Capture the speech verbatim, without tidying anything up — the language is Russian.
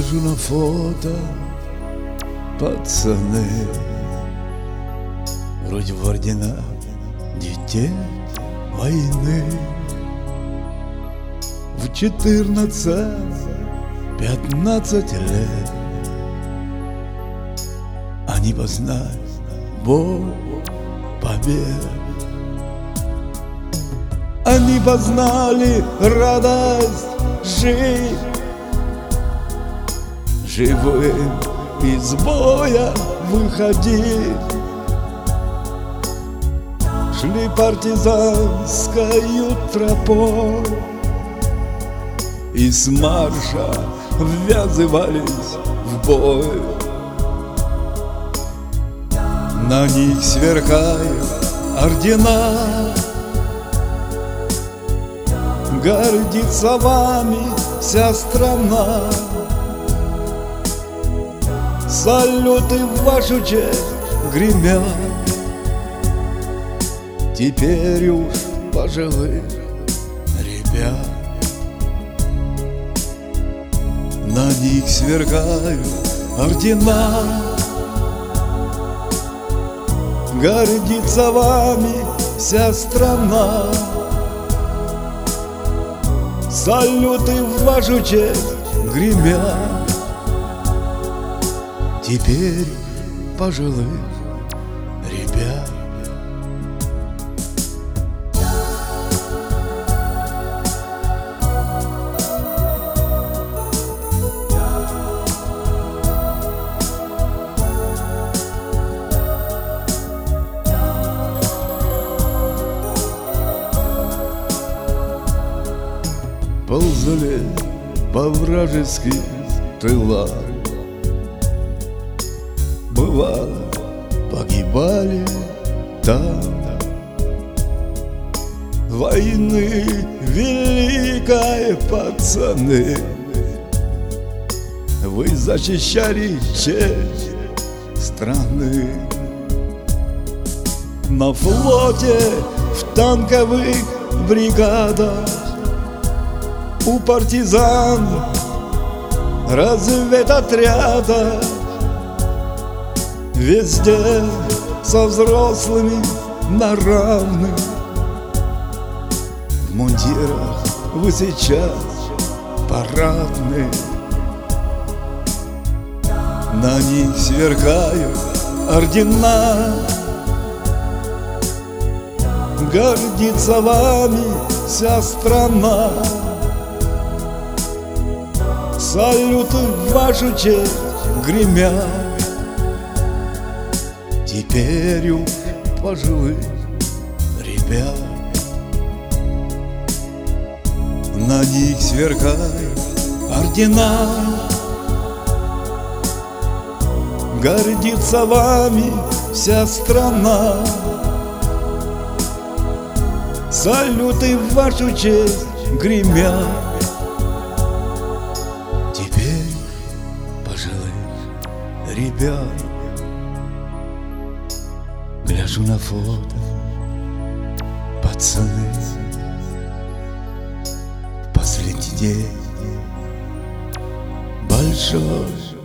Гляжу на фото, пацаны, вроде в орденах детей войны. В четырнадцать-пятнадцать лет они познали боль побед. Они познали радость жить живым, из боя выходить. Шли партизанскою тропой и с марша ввязывались в бой. На них сверкают ордена, гордится вами вся страна. Салюты в вашу честь гремят теперь уж пожилых ребят. На них сверкают ордена, гордится вами вся страна. Салюты в вашу честь гремят теперь пожилых ребят. Ползали по вражеским тылам, бывало, погибали там. Войны великой, пацаны, вы защищали честь страны. На флоте, в танковых бригадах, у партизан разведотряда, везде со взрослыми на равных. В мундирах вы сейчас парадны, на них сверкают ордена. Гордится вами вся страна. Салюты в вашу честь гремят теперь уж пожилых ребят. На них сверкают ордена, гордится вами вся страна. Салюты в вашу честь гремят теперь пожилых ребят. Гляжу на фото, пацаны, последний день большой